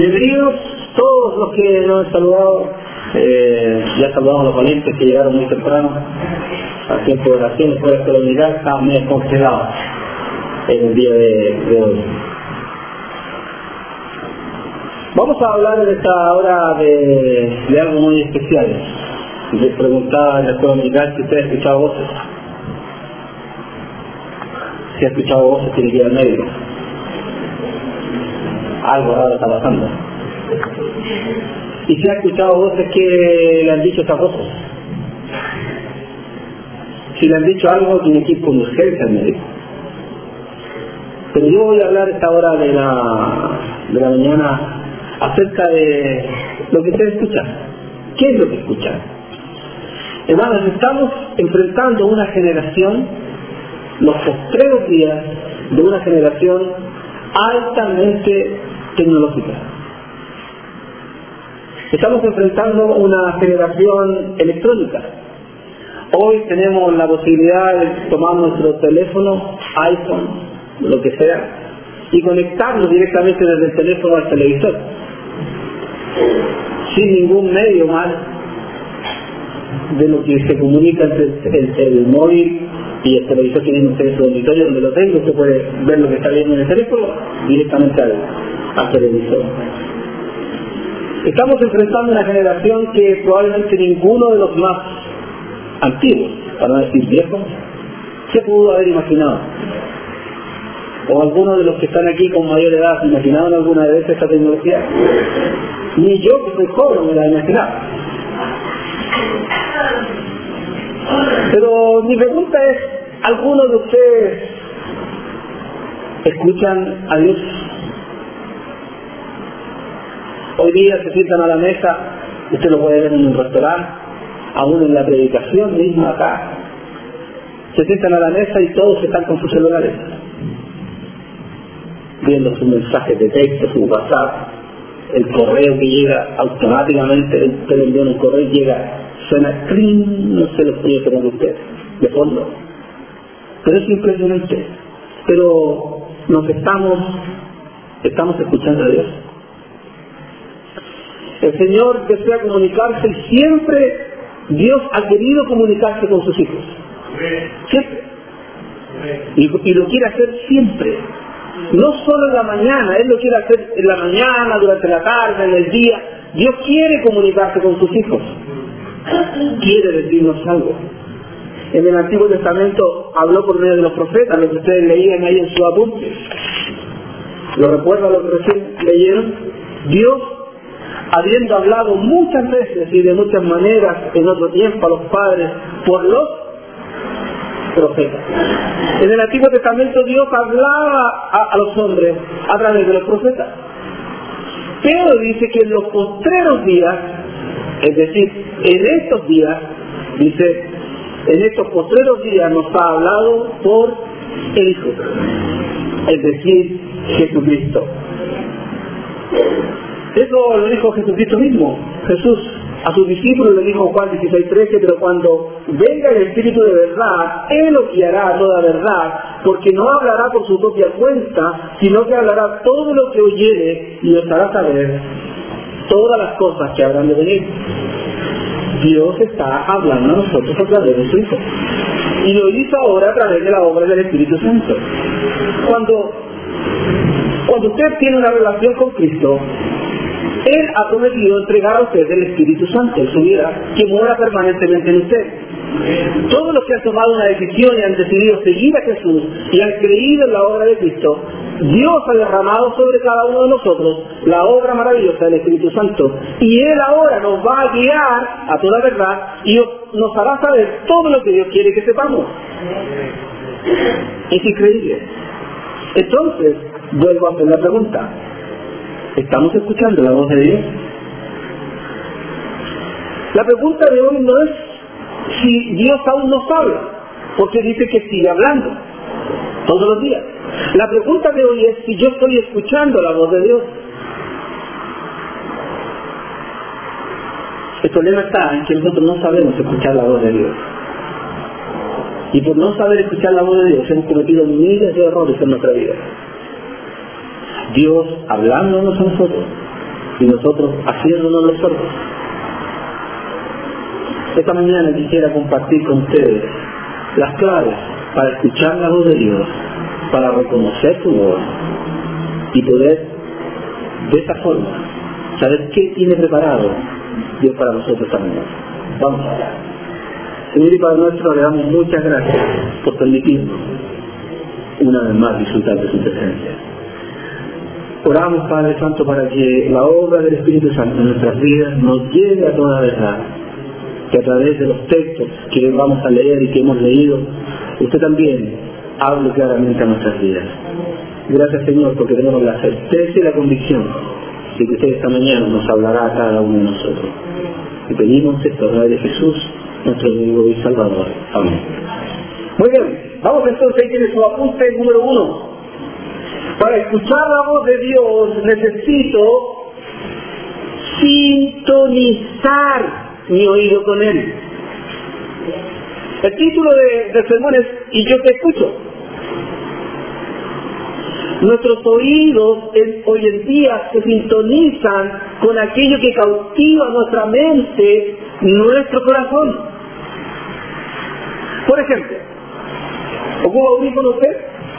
Bienvenidos todos los que nos han saludado. Ya saludamos a los valientes que llegaron muy temprano al tiempo de oración. Después de comunidad estaban medio congelados en el día de hoy. Vamos a hablar en esta hora de algo muy especial. Les preguntaba en la escuela dominical si usted ha escuchado voces. Si ha escuchado voces, tiene que ir al médico. Algo raro está pasando. Y si ha escuchado voces, que le han dicho estas voces. Si le han dicho algo, tiene que ir con urgencia al médico. Pero yo voy a hablar esta hora de la mañana acerca de lo que ustedes escuchan. ¿Qué es lo que escuchan? Hermanos, estamos enfrentando una generación, los postreros días de una generación altamente tecnológica. Estamos enfrentando una generación electrónica. Hoy tenemos la posibilidad de tomar nuestro teléfono, iPhone, lo que sea, y conectarnos directamente desde el teléfono al televisor, sin ningún medio más de lo que se comunica entre el móvil y el televisor. Tienen ustedes su dormitorio donde lo tengo, usted puede ver lo que está viendo en el teléfono directamente al televisor. Estamos enfrentando una generación que probablemente ninguno de los más antiguos, para no decir viejos, se pudo haber imaginado. O algunos de los que están aquí con mayor edad se imaginaban alguna vez esta tecnología. Ni yo, que soy joven, me la imaginaba. Pero mi pregunta es, ¿algunos de ustedes escuchan a Dios? Hoy día se sientan a la mesa, usted lo puede ver en un restaurante, aún en la predicación misma acá, se sientan a la mesa y todos están con sus celulares, viendo sus mensajes de texto, su WhatsApp, el correo que llega automáticamente, usted le envía un correo y llega, suena crin, no sé lo que yo tengo usted, de fondo. Pero es impresionante. Pero nos estamos escuchando a Dios. El Señor desea comunicarse y siempre Dios ha querido comunicarse con sus hijos. Siempre. Y lo quiere hacer siempre. No solo en la mañana, Él lo quiere hacer en la mañana, durante la tarde, en el día. Dios quiere comunicarse con sus hijos. Quiere decirnos algo. En el Antiguo Testamento habló por medio de los profetas, lo que ustedes leían ahí en sus apuntes. ¿Lo recuerdan lo que recién leyeron? Dios, habiendo hablado muchas veces y de muchas maneras en otro tiempo a los padres por los profetas. En el Antiguo Testamento Dios hablaba a los hombres a través de los profetas. Pero dice que en los postreros días, es decir, en estos días, dice, en estos postreros días nos ha hablado por el Hijo, es decir, Jesucristo. Eso lo dijo Jesucristo mismo. Jesús a sus discípulos le dijo Juan 16:13, pero cuando venga el Espíritu de verdad, Él os guiará a toda verdad, porque no hablará por su propia cuenta, sino que hablará todo lo que oyere y os hará saber todas las cosas que habrán de venir. Dios está hablando a nosotros a través de su Hijo. Y lo hizo ahora a través de la obra del Espíritu Santo. Cuando usted tiene una relación con Cristo, Él ha prometido entregar a usted el Espíritu Santo en su vida, que mora permanentemente en usted. Todos los que han tomado una decisión y han decidido seguir a Jesús y han creído en la obra de Cristo, Dios ha derramado sobre cada uno de nosotros la obra maravillosa del Espíritu Santo. Y Él ahora nos va a guiar a toda verdad y nos hará saber todo lo que Dios quiere que sepamos. Es increíble. Entonces, vuelvo a hacer la pregunta. ¿Estamos escuchando la voz de Dios? La pregunta de hoy no es si Dios aún nos habla, porque dice que sigue hablando todos los días. La pregunta de hoy es si yo estoy escuchando la voz de Dios. El problema está en que nosotros no sabemos escuchar la voz de Dios. Y por no saber escuchar la voz de Dios hemos cometido miles de errores en nuestra vida. Dios hablándonos a nosotros y nosotros haciéndonos los sordos. Esta mañana quisiera compartir con ustedes las claves para escuchar la voz de Dios, para reconocer su voz y poder de esta forma saber qué tiene preparado Dios para nosotros esta mañana. Vamos a hablar. Señor y Padre nuestro, le damos muchas gracias por permitirnos una vez más disfrutar de su presencia. Oramos, Padre Santo, para que la obra del Espíritu Santo en nuestras vidas nos lleve a toda verdad, que a través de los textos que vamos a leer y que hemos leído, usted también hable claramente a nuestras vidas. Gracias, Señor, porque tenemos la certeza y la convicción de que usted esta mañana nos hablará a cada uno de nosotros. Y pedimos esto en nombre de Jesús, nuestro amigo y Salvador. Amén. Muy bien, vamos entonces, ahí tiene su apunte número 1. Para escuchar la voz de Dios necesito sintonizar mi oído con Él. El título del sermón es ¿Y yo te escucho? Nuestros oídos hoy en día se sintonizan con aquello que cautiva nuestra mente, nuestro corazón. Por ejemplo, ¿ocupa audífono usted?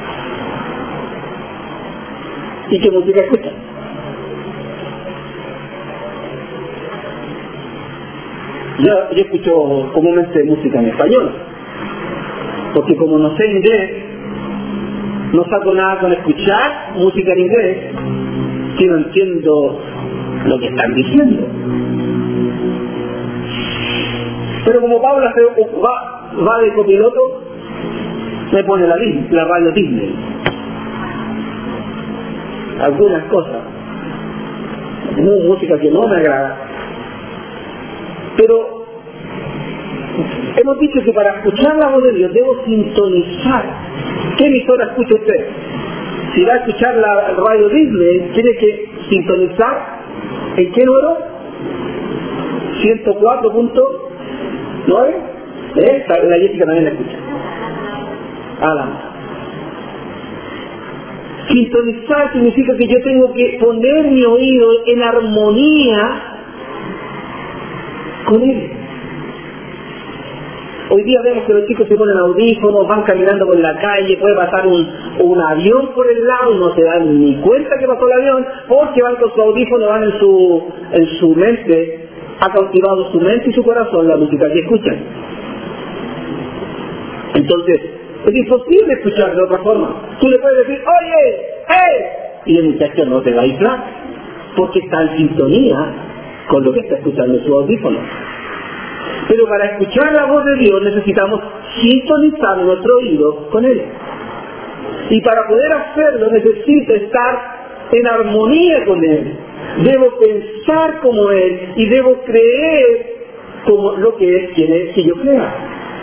¿Y qué música escucha? Yo escucho comúnmente música en español, porque como no sé inglés, no saco nada con escuchar música en inglés, si no entiendo lo que están diciendo. Pero como Paula va de copiloto, me pone la radio Disney. Algunas cosas, música que no me agrada. Pero hemos dicho que para escuchar la voz de Dios debo sintonizar. ¿Qué emisora escucha usted? Si va a escuchar la radio Disney, tiene que sintonizar ¿en qué número? 104.9. La Jessica también la escucha. Alan. Sintonizar significa que yo tengo que poner mi oído en armonía con Él. Hoy día vemos que los chicos se ponen audífonos, van caminando por la calle, puede pasar un avión por el lado y no se dan ni cuenta que pasó el avión, porque van con su audífono, van en su mente, ha cautivado su mente y su corazón la música que escuchan. Entonces, es imposible escuchar de otra forma. Tú le puedes decir, oye, y el muchacho no te va a aislar, porque está en sintonía con lo que está escuchando en su audífono. Pero para escuchar la voz de Dios necesitamos sintonizar nuestro oído con Él. Y para poder hacerlo necesito estar en armonía con Él. Debo pensar como Él y debo creer como lo que Él quiere que yo crea.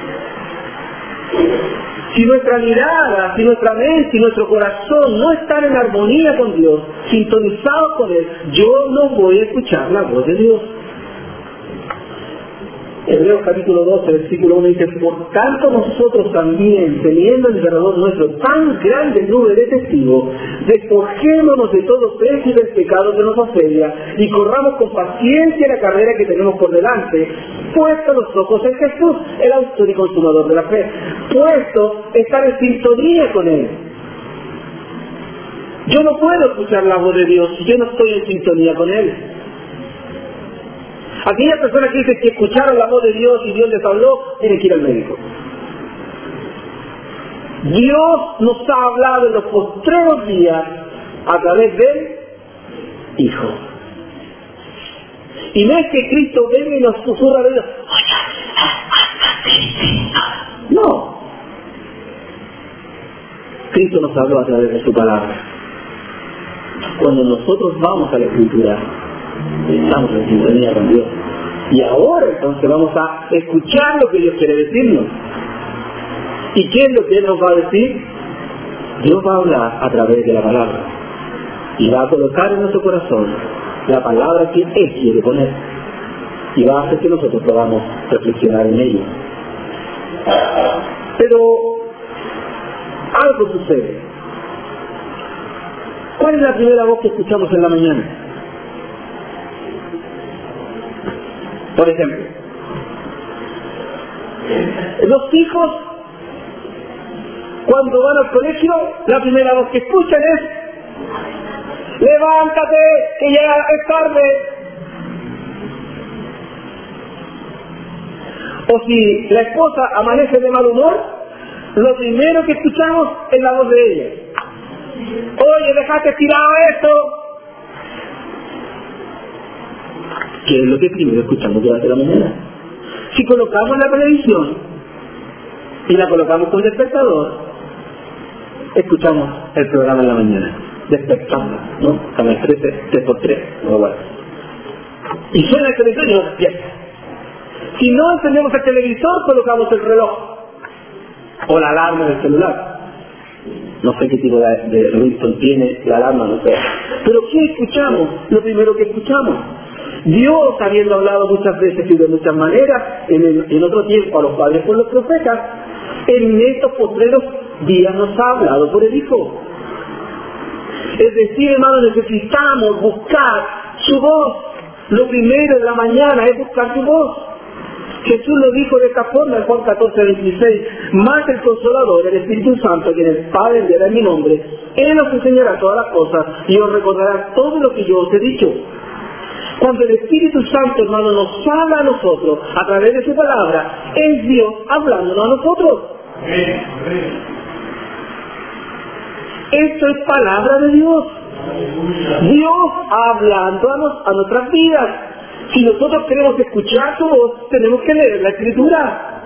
Si nuestra mirada, si nuestra mente, si nuestro corazón no están en armonía con Dios, sintonizados con Él, yo no voy a escuchar la voz de Dios. Hebreos capítulo 12, versículo 1 dice, por tanto nosotros también, teniendo en derredor nuestro tan grande nube de testigos, despojémonos de todo peso y del pecado que nos asedia, y corramos con paciencia la carrera que tenemos por delante, puestos los ojos en Jesús, el autor y consumador de la fe, puesto estar en sintonía con Él. Yo no puedo escuchar la voz de Dios si yo no estoy en sintonía con Él. Aquellas personas que dicen que escucharon la voz de Dios y Dios les habló, tienen que ir al médico. Dios nos ha hablado en los postreros días a través del Hijo. Y no es que Cristo venga y nos susurra de Dios. No. Cristo nos habló a través de su palabra. Cuando nosotros vamos a la Escritura, estamos en sintonía con Dios. Y ahora entonces vamos a escuchar lo que Dios quiere decirnos. ¿Y qué es lo que Él nos va a decir? Dios va a hablar a través de la palabra. Y va a colocar en nuestro corazón la palabra que Él quiere poner. Y va a hacer que nosotros podamos reflexionar en ello. Pero algo sucede. ¿Cuál es la primera voz que escuchamos en la mañana? Por ejemplo, los hijos, cuando van al colegio, la primera voz que escuchan es: levántate, que ya es tarde. O si la esposa amanece de mal humor, lo primero que escuchamos es la voz de ella: oye, dejaste tirado esto. ¿Qué es lo que primero escuchamos durante la mañana? Si colocamos la televisión y la colocamos con despertador, escuchamos el programa en la mañana, despertando, ¿no? Canal 13, 3x3, no igual. Y suena el televisor y nos despierta. Si no encendemos el televisor, colocamos el reloj o la alarma del celular. No sé qué tipo de ringtone tiene la alarma, no sé. Pero ¿qué escuchamos? Lo primero que escuchamos. Dios, habiendo hablado muchas veces y de muchas maneras, en otro tiempo a los padres por los profetas, en estos postreros días nos ha hablado por el Hijo. Es decir, hermanos, necesitamos buscar su voz. Lo primero en la mañana es buscar su voz. Jesús lo dijo de esta forma en Juan 14:26: más el Consolador, el Espíritu Santo, quien el Padre enviará en mi nombre, Él os enseñará todas las cosas y os recordará todo lo que yo os he dicho. Cuando el Espíritu Santo, hermano, nos habla a nosotros a través de su palabra, es Dios hablándonos a nosotros. Esto es palabra de Dios. Dios hablando a nuestras vidas. Si nosotros queremos escuchar su voz, tenemos que leer la Escritura.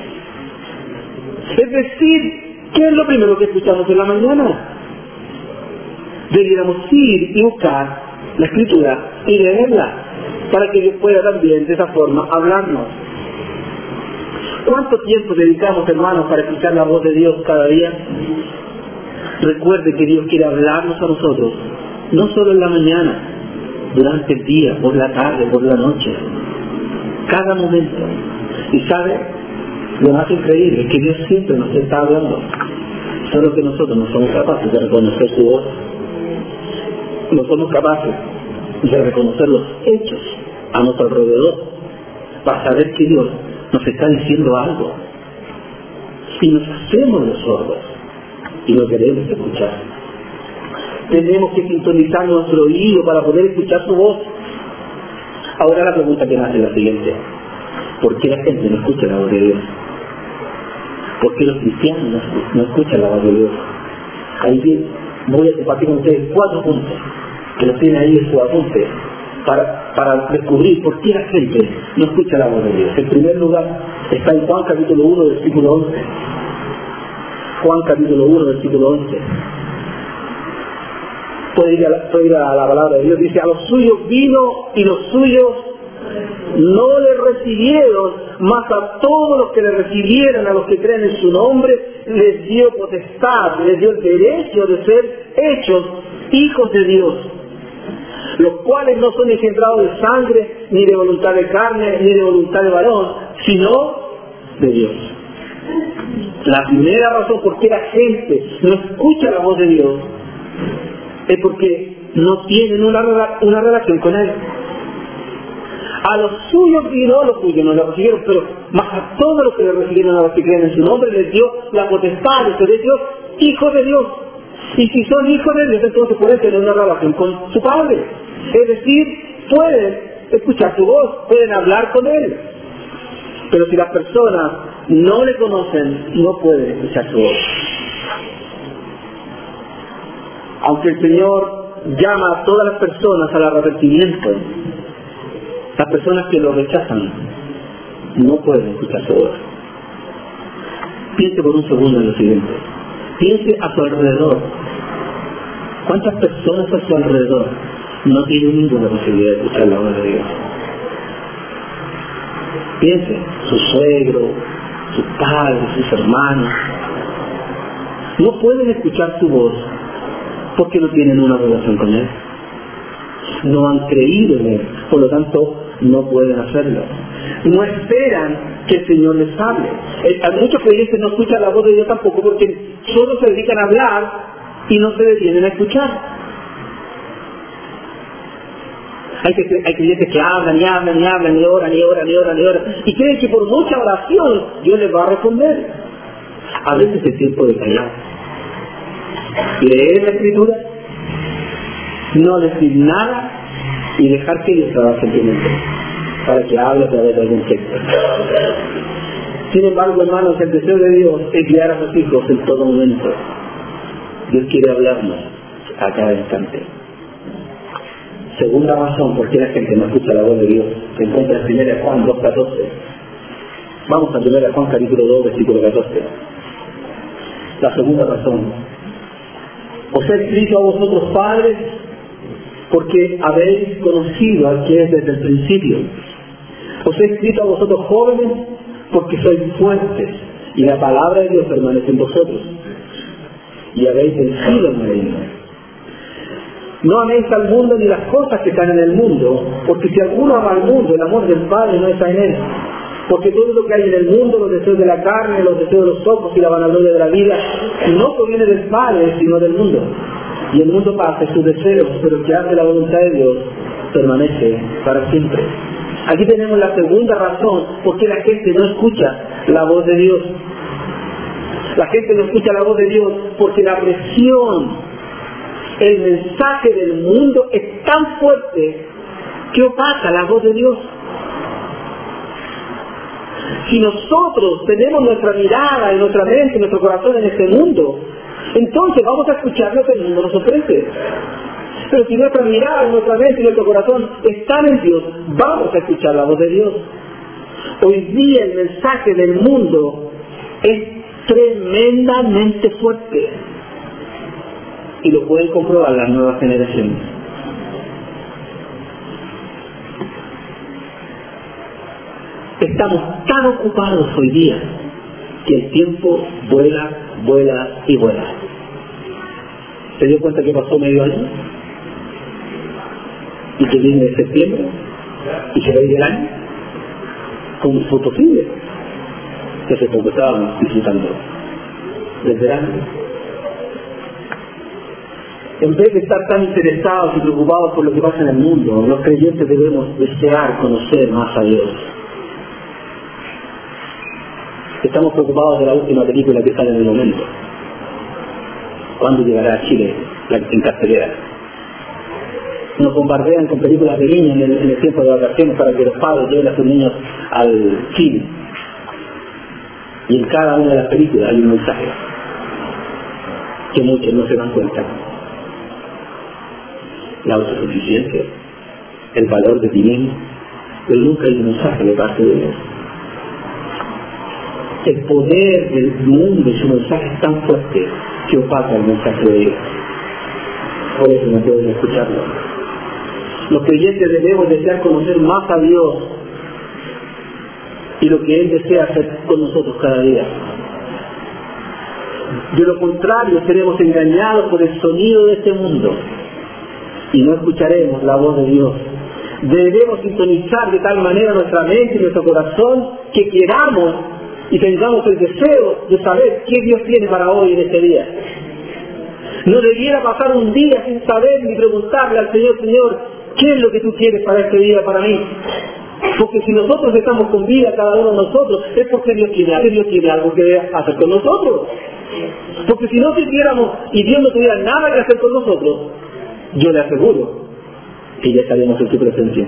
Es decir, ¿qué es lo primero que escuchamos en la mañana? Debiéramos ir y buscar la Escritura y leerla, para que Dios pueda también de esa forma hablarnos. ¿Cuánto tiempo dedicamos, hermanos, para escuchar la voz de Dios cada día? Recuerde que Dios quiere hablarnos a nosotros, no solo en la mañana, durante el día, por la tarde, por la noche, cada momento. Y sabe, lo más increíble es que Dios siempre nos está hablando, solo que nosotros no somos capaces de reconocer su voz. No somos capaces de reconocer los hechos a nuestro alrededor para saber que Dios nos está diciendo algo. Y nos hacemos los sordos y no queremos escuchar. Tenemos que sintonizar nuestro oído para poder escuchar su voz. Ahora la pregunta que nace es la siguiente: ¿por qué la gente no escucha la voz de Dios? ¿Por qué los cristianos no escuchan la voz de Dios? Ahí bien, voy a compartir con ustedes 4 puntos que los tiene ahí en su apunte para descubrir por qué la gente no escucha la voz de Dios. En primer lugar, está en Juan capítulo 1, versículo 11. Juan capítulo 1, versículo 11. Puede ir a la palabra de Dios. Dice: a los suyos vino y los suyos no le recibieron, mas a todos los que le recibieron, a los que creen en su nombre, les dio potestad, les dio el derecho de ser hechos hijos de Dios, los cuales no son engendrados de sangre, ni de voluntad de carne, ni de voluntad de varón, sino de Dios. La primera razón por qué la gente no escucha la voz de Dios es porque no tienen una relación con Él. A los suyos vino, los suyos no le recibieron, pero más a todos los que le recibieron, a los que creen en su nombre, les dio la potestad de ser hechos hijos de Dios. Y si son hijos de Dios, entonces pueden tener una relación con su Padre. Es decir, pueden escuchar su voz, pueden hablar con Él. Pero si las personas no le conocen, no pueden escuchar su voz. Aunque el Señor llama a todas las personas al arrepentimiento, las personas que lo rechazan no pueden escuchar su voz. Piense por un segundo en lo siguiente. Piense a su alrededor. ¿Cuántas personas a su alrededor no tienen ninguna posibilidad de escuchar la voz de Dios? Piense, su suegro, sus padres, sus hermanos. No pueden escuchar su voz porque no tienen una relación con Él. No han creído en Él, por lo tanto no pueden hacerlo. No esperan que el Señor les hable. Muchos creyentes no escuchan la voz de Dios tampoco porque solo se dedican a hablar y no se detienen a escuchar. Hay creyentes que hablan y hablan y hablan y oran y oran y oran y oran y creen que por mucha oración Dios les va a responder. A veces es tiempo de callar, leer la Escritura, no decir nada y dejar que Dios trabaje en tu mente para que hable a través de algún texto. Sin embargo, hermanos, el deseo de Dios es guiar a sus hijos en todo momento. Dios quiere hablarnos a cada instante. Segunda razón por qué la gente no escucha la voz de Dios se encuentra en 1 Juan 2:14. Vamos a 1 Juan capítulo 2, versículo 14. La segunda razón: os he escrito a vosotros padres porque habéis conocido al que es desde el principio. Os he escrito a vosotros jóvenes porque sois fuertes y la palabra de Dios permanece en vosotros y habéis vencido al maligno. No améis al mundo ni las cosas que están en el mundo, porque si alguno ama al mundo, el amor del Padre no está en él. Porque todo lo que hay en el mundo, los deseos de la carne, los deseos de los ojos y la vanagloria de la vida, no proviene del Padre, sino del mundo. Y el mundo pasa sus deseos, pero el que hace la voluntad de Dios permanece para siempre. Aquí tenemos la segunda razón por qué la gente no escucha la voz de Dios. La gente no escucha la voz de Dios porque la presión, el mensaje del mundo es tan fuerte que opaca la voz de Dios. Si nosotros tenemos nuestra mirada y nuestra mente y nuestro corazón en este mundo, entonces vamos a escuchar lo que el mundo nos ofrece. Pero si nuestra mirada, nuestra mente y nuestro corazón están en Dios, vamos a escuchar la voz de Dios. Hoy día el mensaje del mundo es tremendamente fuerte. Y lo pueden comprobar las nuevas generaciones. Estamos tan ocupados hoy día que el tiempo vuela, vuela y vuela. ¿Se dio cuenta que pasó medio año? Y que viene de septiembre y que va a ir el año. ¿Cómo fue posible? Que hace poco estábamos disfrutando del verano. En vez de estar tan interesados y preocupados por lo que pasa en el mundo, los creyentes debemos desear conocer más a Dios. Estamos preocupados de la última película que sale en el momento. ¿Cuándo llegará a Chile en cartelera? Nos bombardean con películas de niños en el tiempo de vacaciones para que los padres lleven a sus niños al cine. Y en cada una de las películas hay un mensaje que muchos no se dan cuenta. La autosuficiencia, el valor de ti mismo, pero nunca hay un mensaje de parte de Dios. El poder del mundo y su mensaje es tan fuerte que opaca el mensaje de Dios. Por eso no pueden escucharlo. Los creyentes debemos desear conocer más a Dios y lo que Él desea hacer con nosotros cada día. De lo contrario, seremos engañados por el sonido de este mundo y no escucharemos la voz de Dios. Debemos sintonizar de tal manera nuestra mente y nuestro corazón que queramos y tengamos el deseo de saber qué Dios tiene para hoy en este día. No debiera pasar un día sin saber ni preguntarle al Señor, Señor, ¿qué es lo que tú quieres para este día, para mí? Porque si nosotros estamos con vida, cada uno de nosotros, es porque Dios tiene algo que hacer con nosotros. Porque si no sintiéramos y Dios no tuviera nada que hacer con nosotros, yo le aseguro que ya estaríamos en su presencia.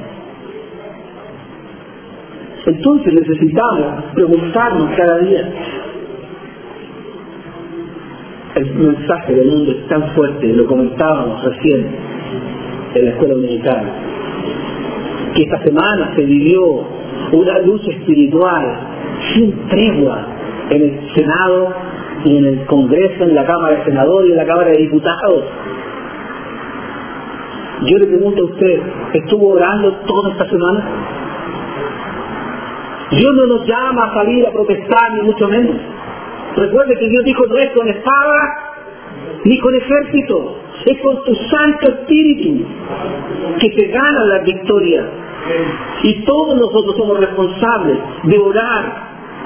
Entonces necesitamos preguntarnos cada día. El mensaje del mundo es tan fuerte, lo comentábamos recién en la escuela dominical, que esta semana se vivió una lucha espiritual sin tregua en el Senado y en el Congreso, en la Cámara de Senadores y en la Cámara de Diputados. Yo le pregunto a usted, ¿estuvo orando toda esta semana? Dios no nos llama a salir a protestar, ni mucho menos. Recuerde que Dios dijo, no es con espada ni con ejército, es con tu Santo Espíritu que se gana la victoria. Y todos nosotros somos responsables de orar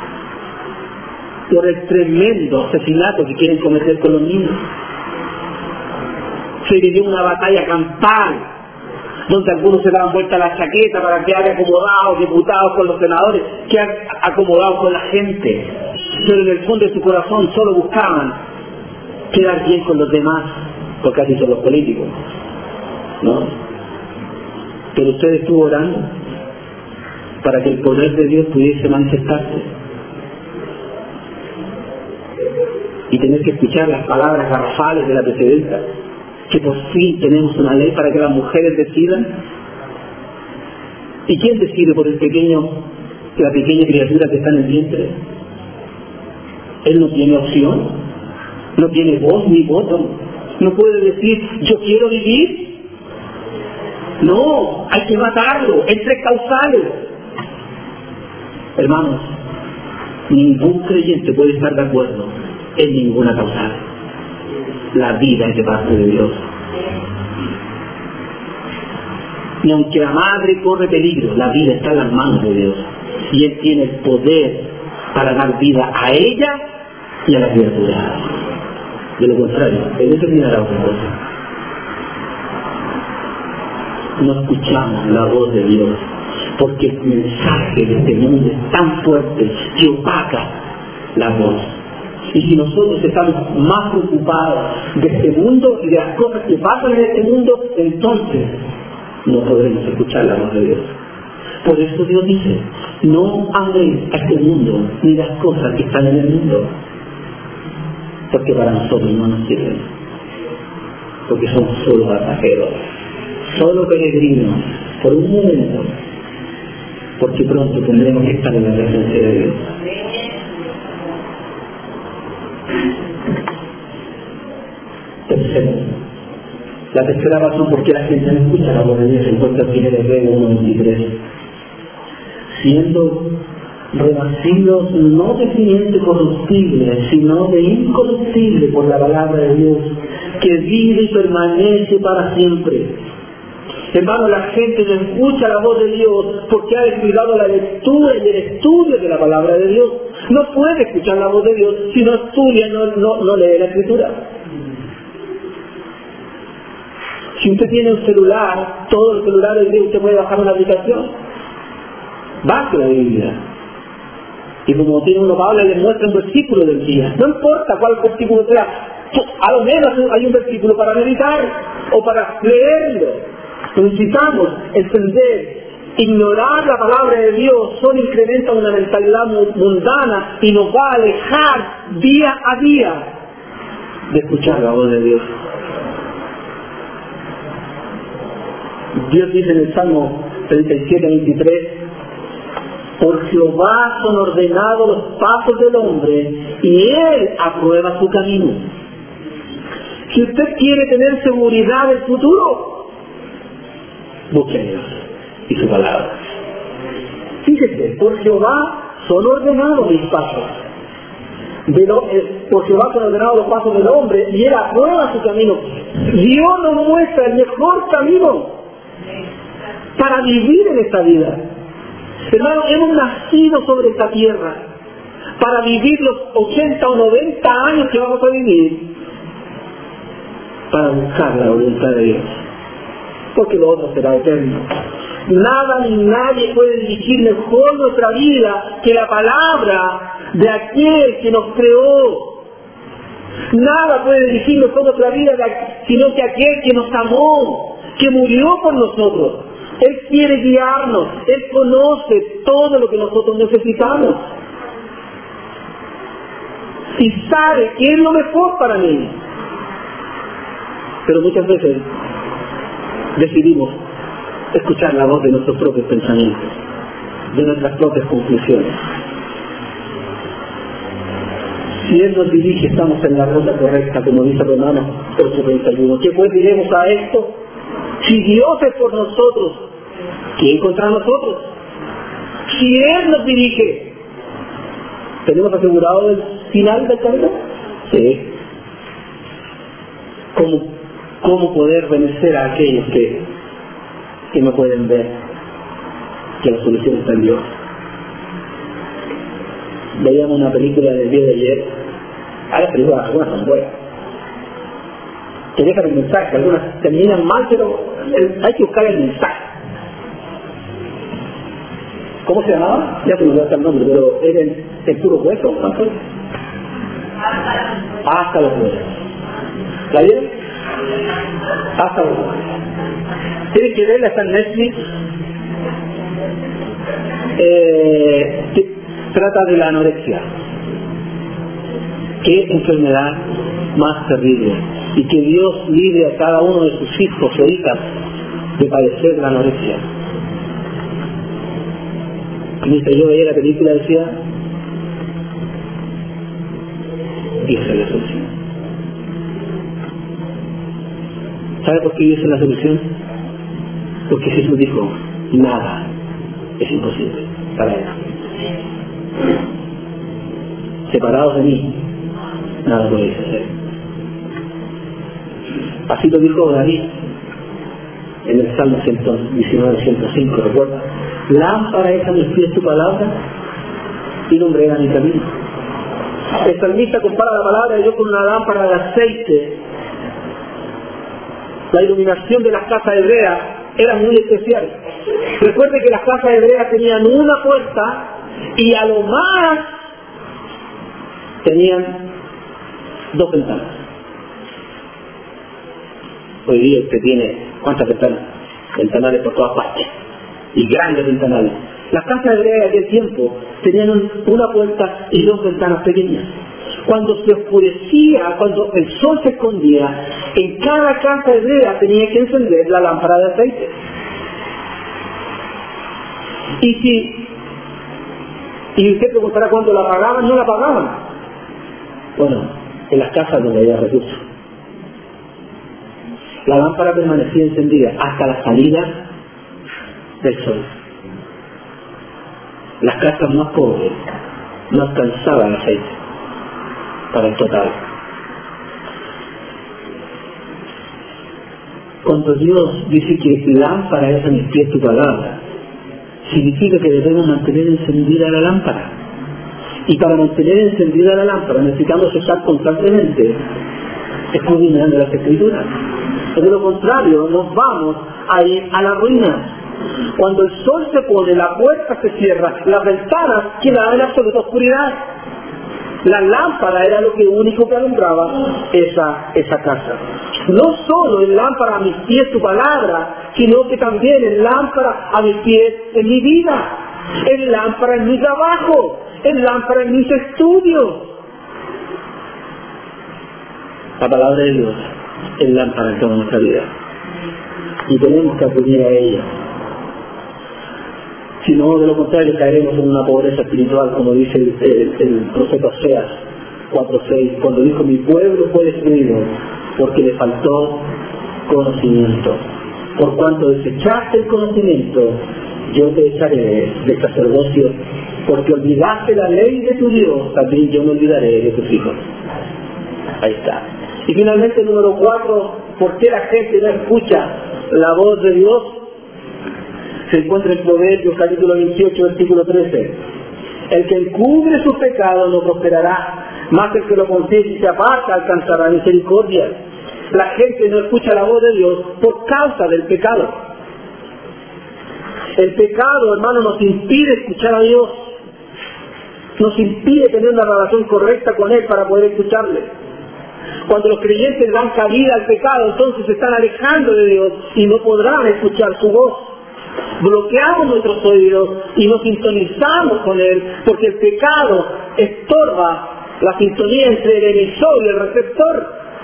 por el tremendo asesinato que quieren cometer con los niños. Se vivió una batalla campal donde algunos se daban vuelta a la chaqueta para quedar acomodados, diputados con los senadores, quedar acomodados con la gente, pero en el fondo de su corazón solo buscaban quedar bien con los demás, porque así son los políticos, ¿no? Pero usted estuvo orando para que el poder de Dios pudiese manifestarse y tener que escuchar las palabras garrafales de la presidenta, que por fin tenemos una ley para que las mujeres decidan. ¿Y quién decide por la pequeña criatura que está en el vientre? Él no tiene opción, no tiene voz ni voto, no puede decir yo quiero vivir. No, hay que matarlo, en 3 causales. Hermanos, ningún creyente puede estar de acuerdo en ninguna causal. La vida es de parte de Dios. Y aunque la madre corre peligro, la vida está en las manos de Dios. Y Él tiene el poder para dar vida a ella y a la criatura. De lo contrario, Él determinará otra cosa. No escuchamos la voz de Dios, porque el mensaje de este mundo es tan fuerte que opaca la voz. Y si nosotros estamos más preocupados de este mundo y de las cosas que pasan en este mundo, entonces no podremos escuchar la voz de Dios. Por eso Dios dice, no améis a este mundo ni las cosas que están en el mundo, porque para nosotros no nos sirven, porque somos solo pasajeros, solo peregrinos, por un momento, porque pronto tendremos que estar en la presencia de Dios. Tercero, la tercera razón por qué la gente no escucha la voz de Dios se encuentra en 1 Pedro 1:23. Siendo renacidos no de simiente corruptible, sino de incorruptible por la palabra de Dios, que vive y permanece para siempre. Hermano, la gente no escucha la voz de Dios porque ha descuidado la lectura y el estudio de la palabra de Dios. No puede escuchar la voz de Dios si no estudia, no lee la Escritura. Si usted tiene un celular, todos los celulares de Dios, usted puede bajar una aplicación. Baje la Biblia. Y como tiene uno Pablo, le muestra un versículo del día. No importa cuál versículo sea, a lo menos hay un versículo para meditar o para leerlo. Necesitamos entender, ignorar la palabra de Dios solo incrementa una mentalidad mundana y nos va a alejar día a día de escuchar la voz de Dios. Dios dice en el Salmo 37:23, por Jehová son ordenados los pasos del hombre y Él aprueba su camino. Si usted quiere tener seguridad del futuro, busque a Dios y su palabra. Fíjese, por Jehová son ordenados mis pasos. Por Jehová son ordenados los pasos del hombre y Él aprueba su camino. Dios nos muestra el mejor camino para vivir en esta vida. Hermano, hemos nacido sobre esta tierra para vivir los 80 o 90 años que vamos a vivir, para buscar la voluntad de Dios, porque lo otro será eterno. Nada ni nadie puede dirigir mejor nuestra vida que la palabra de aquel que nos creó. Nada puede dirigir mejor nuestra vida sino que aquel que nos amó, que murió por nosotros. Él quiere guiarnos, Él conoce todo lo que nosotros necesitamos y sabe que es lo mejor para mí. Pero muchas veces decidimos escuchar la voz de nuestros propios pensamientos, de nuestras propias conclusiones. Si Él nos dirige, estamos en la ruta correcta, como dice Romanos 8:31. ¿Qué pues diremos a esto? Si Dios es por nosotros, ¿quién contra nosotros? Si Él nos dirige, ¿tenemos asegurado el final del camino? Sí. ¿Cómo poder vencer a aquellos que no pueden ver que la solución está en Dios? Veíamos una película del día de ayer. Las películas algunas son buenas, que dejan el mensaje, algunas terminan mal, pero hay que buscar el mensaje. ¿Cómo se llamaba? Ya se me olvidó el nombre, pero era el puro hueso, ¿cuánto? Hasta los huesos. ¿La vieron? Hasta los huesos. Tienen que verla, está en Netflix. Trata de la anorexia. Qué enfermedad más terrible. Y que Dios libre a cada uno de sus hijos o hijas de padecer la anorexia. Mientras yo veía la película decía, y esa es la solución. ¿Sabe por qué esa es la solución? Porque Jesús dijo, nada es imposible para él. Separados de mí, nada podéis hacer. Así lo dijo David en el Salmo 119, 105, ¿recuerda? Lámpara es a mis pies tu palabra y lumbrera mi camino. El salmista compara la palabra de Dios con una lámpara de aceite. La iluminación de las casas hebreas era muy especial. Recuerde que las casas hebreas tenían una puerta y a lo más tenían 2 ventanas. Hoy día usted tiene, ¿cuántas ventanas? Ventanales por todas partes. Y grandes ventanales. Las casas hebreas de aquel tiempo tenían una puerta y 2 ventanas pequeñas. Cuando se oscurecía, cuando el sol se escondía, en cada casa hebrea tenía que encender la lámpara de aceite. Y usted preguntará cuándo la apagaban, no la apagaban. Bueno, en las casas donde había recursos. La lámpara permanecía encendida hasta la salida del sol. Las casas más pobres no alcanzaban aceite para el total. Cuando Dios dice que lámpara es a mis pies tu palabra, significa que debemos mantener encendida la lámpara. Y para mantener encendida la lámpara necesitamos estar constantemente escudriñando las Escrituras. De lo contrario, nos vamos a ir a la ruina. Cuando el sol se pone, la puerta se cierra, las ventanas quedan en absoluta oscuridad. La lámpara era lo que único que alumbraba esa casa. No solo es lámpara a mis pies tu palabra, sino que también es lámpara a mis pies en mi vida, es lámpara en mi trabajo, es lámpara en mis estudios. La palabra de Dios es lámpara en toda nuestra vida y tenemos que acudir a ella. Si no, de lo contrario, caeremos en una pobreza espiritual, como dice el profeta Oseas 4:6, cuando dijo, mi pueblo fue destruido porque le faltó conocimiento. Por cuanto desechaste el conocimiento, yo te echaré del sacerdocio, porque olvidaste la ley de tu Dios, también yo me olvidaré de tus hijos. Ahí está. Y finalmente, número 4, ¿por qué la gente no escucha la voz de Dios? Se encuentra en Proverbios capítulo 28, versículo 13. El que encubre sus pecados no prosperará, más el que lo confiese y se aparta alcanzará misericordia. La gente no escucha la voz de Dios por causa del pecado. El pecado, hermano, nos impide escuchar a Dios. Nos impide tener una relación correcta con Él para poder escucharle. Cuando los creyentes dan cabida al pecado, entonces se están alejando de Dios y no podrán escuchar su voz. Bloqueamos nuestros oídos y nos sintonizamos con Él, porque el pecado estorba la sintonía entre el emisor y el receptor.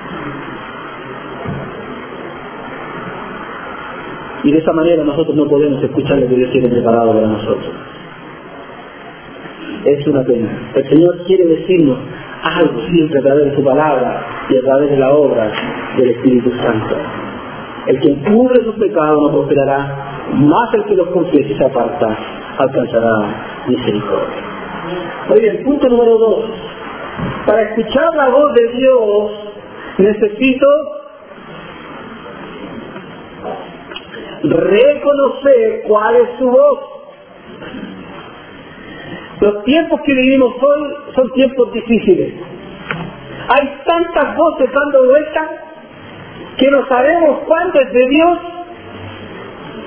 Y de esa manera nosotros no podemos escuchar lo que Dios tiene preparado para nosotros. Es una pena. El Señor quiere decirnos algo siempre a través de su palabra y a través de la obra del Espíritu Santo. El que encubre sus pecados no prosperará, más el que los confiese y se aparta alcanzará misericordia. Oye, el punto número 2. Para escuchar la voz de Dios necesito reconocer cuál es su voz. Los tiempos que vivimos hoy son tiempos difíciles. Hay tantas voces dando vueltas que no sabemos cuándo es de Dios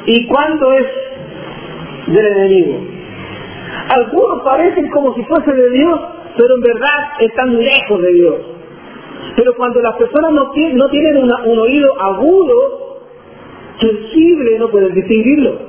y cuándo es del enemigo. Algunos parecen como si fuese de Dios, pero en verdad están lejos de Dios. Pero cuando las personas no tienen un oído agudo, sensible, no pueden distinguirlo.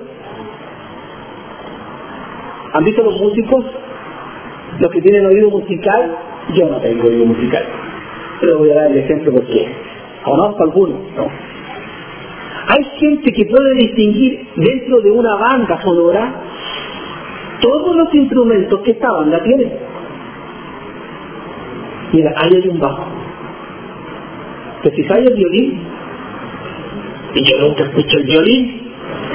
¿Han visto los músicos? Los que tienen oído musical. Yo no tengo oído musical, pero voy a dar el ejemplo porque conozco algunos, ¿no? Hay gente que puede distinguir dentro de una banda sonora todos los instrumentos que esta banda tiene. Mira, ahí hay un bajo. ¿Te fijáis el violín? Y yo nunca escucho el violín.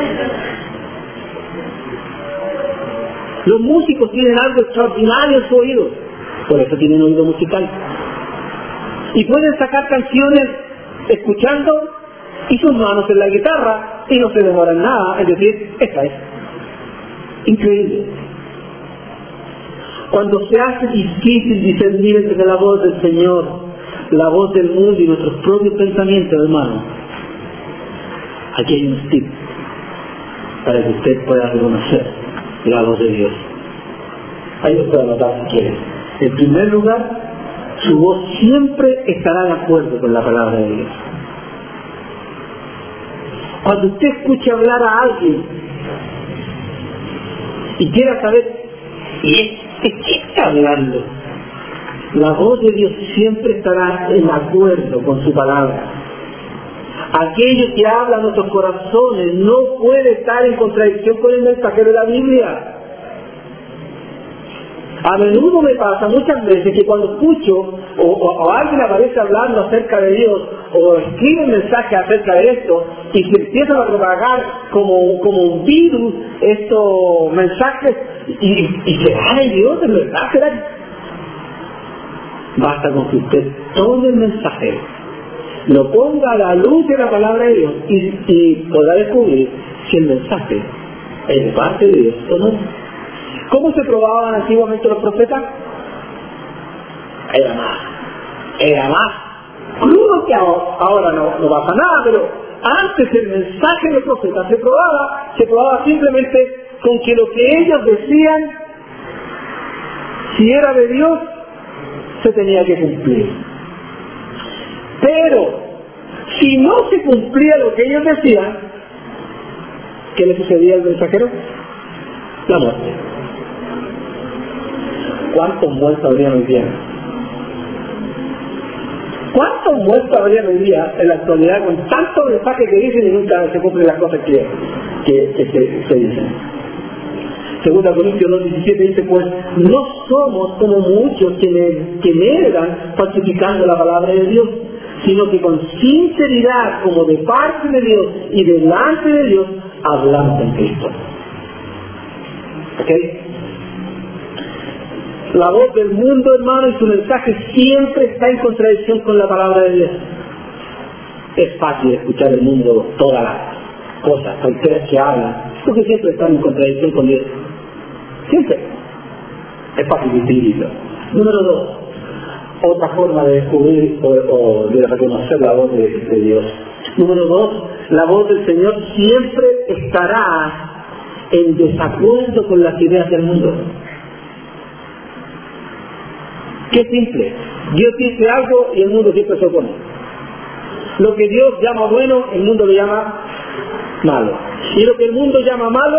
Los músicos tienen algo extraordinario en su oído, por eso tienen oído musical. Y pueden sacar canciones escuchando y sus manos en la guitarra y no se demoran nada, es decir, esta es. Increíble. Cuando se hace difícil discernir entre la voz del Señor, la voz del mundo y nuestros propios pensamientos, hermano, aquí hay un tip para que usted pueda reconocer la voz de Dios. Ahí lo puede anotar si quiere. En primer lugar, su voz siempre estará de acuerdo con la palabra de Dios. Cuando usted escuche hablar a alguien y quiera saber ¿de qué está hablando? La voz de Dios siempre estará en acuerdo con su palabra. Aquello que habla a nuestros corazones no puede estar en contradicción con el mensaje de la Biblia. A menudo me pasa muchas veces que cuando escucho o alguien aparece hablando acerca de Dios o escribe un mensaje acerca de esto y se empiezan a propagar como un virus estos mensajes y será de Dios, ¿de verdad será? Basta con que usted tome el mensaje, lo ponga a la luz de la palabra de Dios y podrá descubrir si el mensaje es de parte de Dios o no. ¿Cómo se probaban antiguamente los profetas? Era más crudo que ahora no pasa nada, pero antes el mensaje de los profetas se probaba simplemente con que lo que ellos decían, si era de Dios, se tenía que cumplir. Pero si no se cumplía lo que ellos decían, ¿qué le sucedía al mensajero? La muerte. ¿Cuántos muertos habrían hoy día? ¿Cuántos muertos habrían hoy día en la actualidad con tantos mensajes que dicen y nunca se cumplen las cosas que se dicen? Segunda Corintios 2:17 dice, pues no somos como muchos que negan falsificando la palabra de Dios, sino que con sinceridad, como de parte de Dios y delante de Dios, hablamos en Cristo. ¿Ok? La voz del mundo, hermano, y su mensaje siempre está en contradicción con la palabra de Dios. Es fácil escuchar el mundo todas las cosas, tonterías que hablan, porque siempre están en contradicción con Dios. Siempre. Es fácil distinguirlo. Número 2. Otra forma de descubrir o de reconocer la voz de Dios. Número 2. La voz del Señor siempre estará en desacuerdo con las ideas del mundo. Qué simple. Dios dice algo y el mundo siempre se opone. Lo que Dios llama bueno, el mundo lo llama malo. Y lo que el mundo llama malo,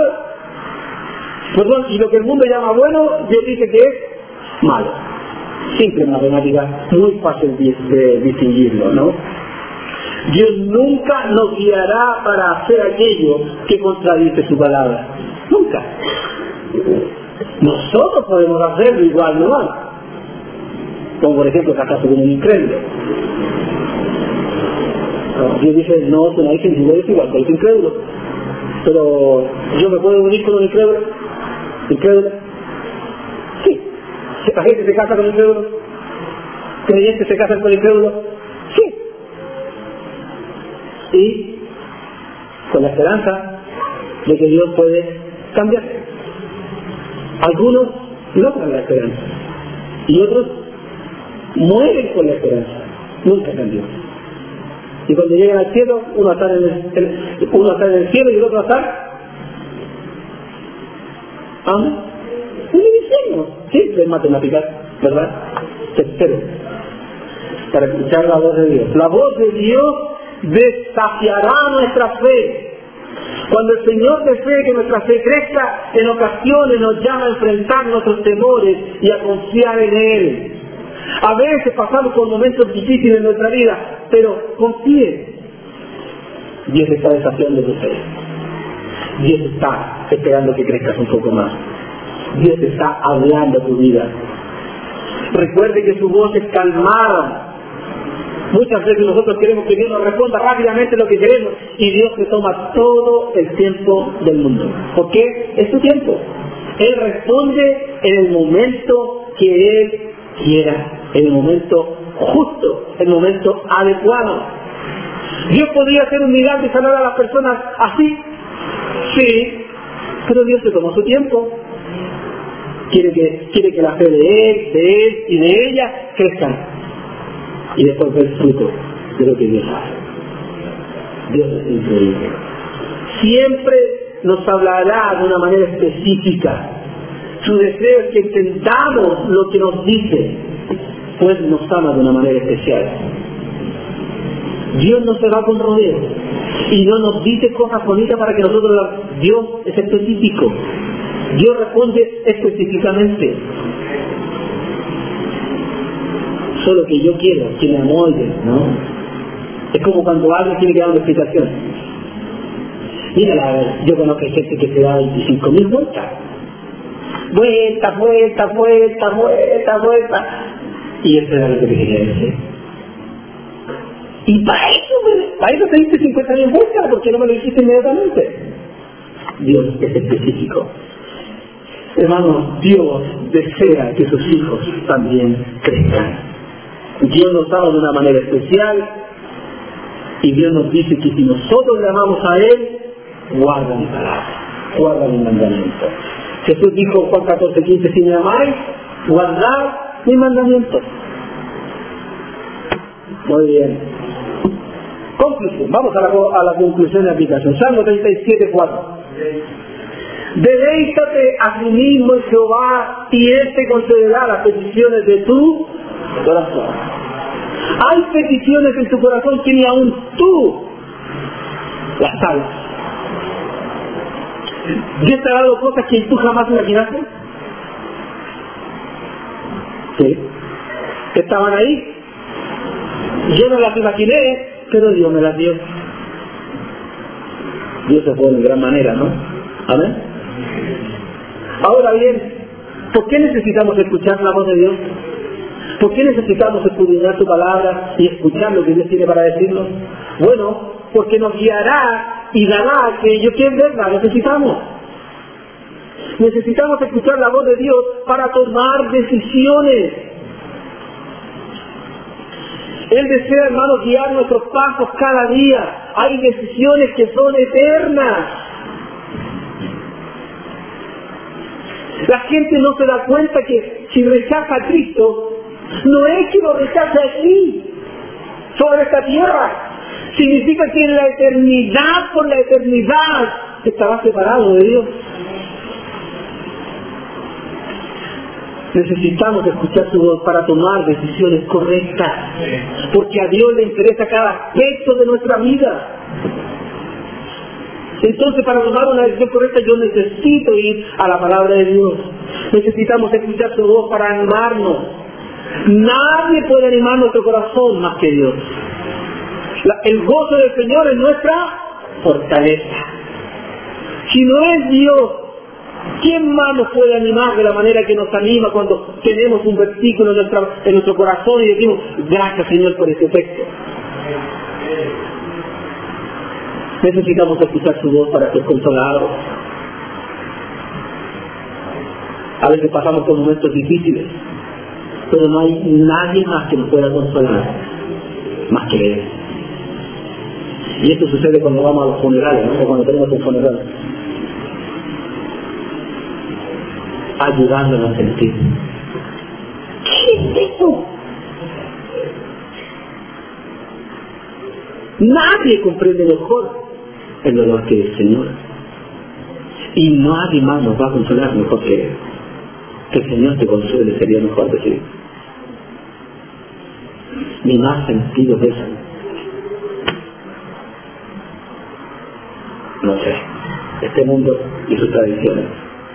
y lo que el mundo llama bueno, Dios dice que es malo. Simple matemática, muy fácil de distinguirlo, ¿no? Dios nunca nos guiará para hacer aquello que contradice su palabra. Nunca. Nosotros podemos hacerlo igual, ¿no? Como por ejemplo casarse con un incrédulo. Dios dice, no, tú no hay sentido igual que el incrédulo. Pero yo me puedo unir con un incrédulo. ¿Incrédulo? Sí. ¿La gente se casa con incrédulo? ¿Creyentes se casan con incrédulo? Sí. Y con la esperanza de que Dios puede cambiar. Algunos logran la esperanza y otros mueren con la esperanza. Nunca cambió. Y cuando lleguen al cielo, uno está en el cielo y el otro va a estar en el infierno. Simple en matemáticas, ¿verdad? Tercero, para escuchar la voz de Dios. La voz de Dios desafiará nuestra fe. Cuando el Señor desee que nuestra fe crezca, en ocasiones nos llama a enfrentar nuestros temores y a confiar en Él. A veces pasamos por momentos difíciles en nuestra vida, pero confíe. Dios está desafiando tu fe. Dios está esperando que crezcas un poco más. Dios está hablando a tu vida. Recuerde que su voz es calmada. Muchas veces nosotros queremos que Dios nos responda rápidamente lo que queremos y Dios se toma todo el tiempo del mundo. ¿Por qué? Es su tiempo. Él responde en el momento que Él quiera, en el momento justo, en el momento adecuado. ¿Dios podría hacer un milagro y sanar a las personas así? Sí, pero Dios se tomó su tiempo. Quiere que la fe de Él y de ella crezcan. Y después ver el fruto de lo que Dios hace. Dios es increíble. Siempre nos hablará de una manera específica. Su deseo es que entendamos lo que nos dice, pues nos ama de una manera especial. Dios no se va con rodeos y no nos dice cosas bonitas para que nosotros Dios es específico. Dios responde específicamente. Solo que yo quiero que me amolden, ¿no? Es como cuando alguien tiene que dar una explicación. Mira, yo conozco gente que se da 25.000 vueltas. Vuelta. Y eso era lo que te quería decir. Y para eso te diste 50.000 vueltas, porque no me lo dijiste inmediatamente. Dios es específico. Hermanos, Dios desea que sus hijos también crezcan. Dios nos ama de una manera especial y Dios nos dice que si nosotros le amamos a Él, guarda mi palabra, guarda mi mandamiento. Jesús dijo en Juan 14:15, si me amáis, guardad mi mandamiento. Muy bien. Conclusión. Vamos a la conclusión de aplicación. Salmo 37:4. Deleítate a ti mismo en Jehová y Él te concederá las peticiones de tu corazón. Hay peticiones en tu corazón que ni aún tú las sabes. Dios te ha dado cosas que tú jamás imaginaste. Sí. Que estaban ahí. Yo no las imaginé, pero Dios me las dio. Dios se pone en gran manera, ¿no? Amén. Ahora bien, ¿por qué necesitamos escuchar la voz de Dios? ¿Por qué necesitamos escudriñar su palabra y escuchar lo que Dios tiene para decirnos? Bueno, porque nos guiará y dará aquello que en verdad necesitamos. Necesitamos escuchar la voz de Dios para tomar decisiones. Él desea, hermanos, guiar nuestros pasos cada día. Hay decisiones que son eternas. La gente no se da cuenta que si rechaza a Cristo, no es que lo rechace aquí, sobre esta tierra. Significa que en la eternidad, por la eternidad, estará separado de Dios. Necesitamos escuchar su voz para tomar decisiones correctas, porque a Dios le interesa cada aspecto de nuestra vida. Entonces, para tomar una decisión correcta, yo necesito ir a la palabra de Dios. Necesitamos escuchar su voz para animarnos. Nadie puede animar nuestro corazón más que Dios. El gozo del Señor es nuestra fortaleza. Si no es Dios, ¿quién más nos puede animar de la manera que nos anima cuando tenemos un versículo en nuestro corazón y decimos, gracias Señor por ese texto? Necesitamos escuchar su voz para ser consolados. A veces pasamos por momentos difíciles, pero no hay nadie más que nos pueda consolar, más que Él. Y esto sucede cuando vamos a los funerales, ¿no? O cuando tenemos un funeral. Ayudándonos a sentir. ¿Qué es eso? Nadie comprende mejor el dolor que el Señor. Y nadie más nos va a consolar mejor que Él. Que el Señor te consuele sería mejor decir. Ni más sentido de eso. No sé. Este mundo y sus tradiciones.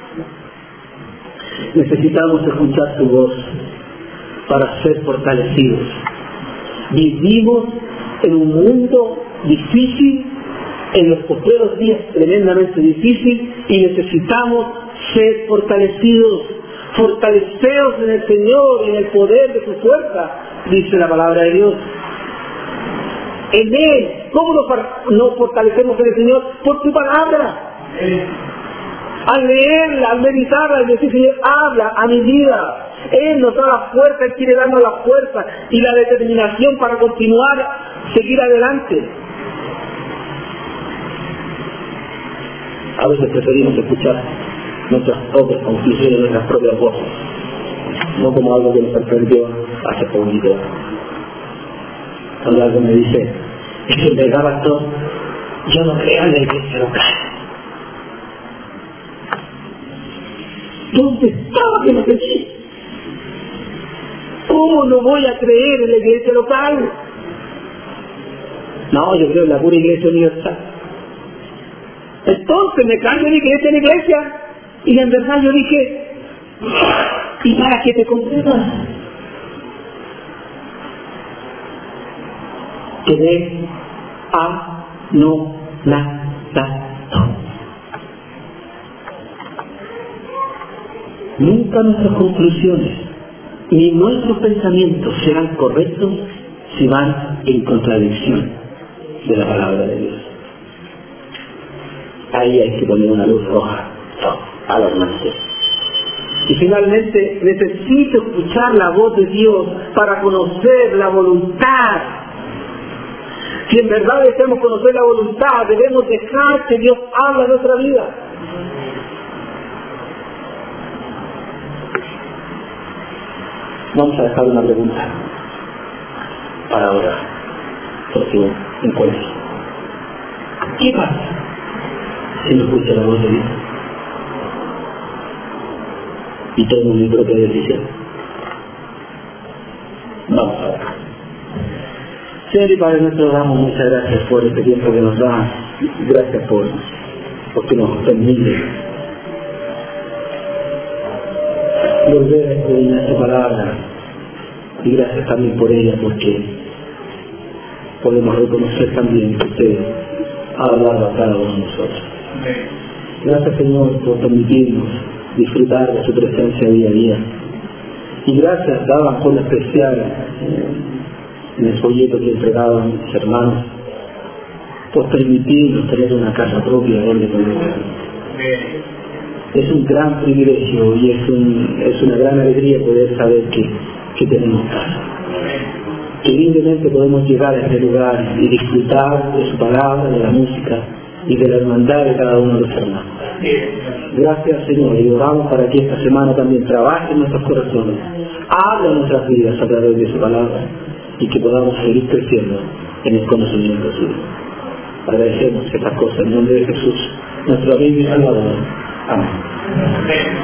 Necesitamos escuchar su voz para ser fortalecidos. Vivimos en un mundo difícil, en los postreros días tremendamente difícil, y necesitamos ser fortalecidos. Fortaleceos en el Señor y en el poder de su fuerza, dice la palabra de Dios. En Él. ¿Cómo nos fortalecemos en el Señor? Por su palabra. Al leerla, al meditarla, al decir, Señor, habla a mi vida. Él nos da la fuerza, Él quiere darnos la fuerza y la determinación para continuar, seguir adelante. A veces preferimos escuchar nuestras propias conclusiones, nuestras propias voces, no como algo que nos sorprendió hace poquito. Cuando alguien me dice, es que en verdad, pastor, yo no creo en la iglesia local. ¿Dónde estaba que no creí? ¿Cómo no voy a creer en la iglesia local? No, yo creo en la pura iglesia universal. Entonces me cambio de iglesia en iglesia. Y en verdad yo dije, ¿y para qué te congregas? Quedé anonadado. Nunca nuestras conclusiones ni nuestros pensamientos serán correctos si van en contradicción de la palabra de Dios. Ahí hay que poner una luz roja, alarmante. Y finalmente necesito escuchar la voz de Dios para conocer la voluntad. Si en verdad deseamos conocer la voluntad, debemos dejar que Dios hable en nuestra vida. Vamos a dejar una pregunta para ahora, próximo encuentro. ¿Qué pasa si no escucho la voz de Dios y tomo mi propia decisión? Vamos a ver. Señor y Padre nuestro, damos muchas gracias por este tiempo que nos da. Gracias porque nos permite volver a escudriñar tu palabra, y gracias también por ella, porque podemos reconocer también que usted ha hablado a cada uno de nosotros. Gracias, Señor, por permitirnos disfrutar de su presencia día a día, y gracias, daban por especial en el folleto que entregaban mis hermanos, por permitirnos tener una casa propia donde congregarnos. Es un gran privilegio y es una gran alegría poder saber que tenemos casa. Que lindamente podemos llegar a este lugar y disfrutar de su palabra, de la música y de la hermandad de cada uno de los hermanos. Gracias, Señor, y oramos para que esta semana también trabaje en nuestros corazones, hable en nuestras vidas a través de su palabra, y que podamos seguir creciendo en el conocimiento suyo. Agradecemos estas cosas en nombre de Jesús, nuestro amigo y Salvador. Amén.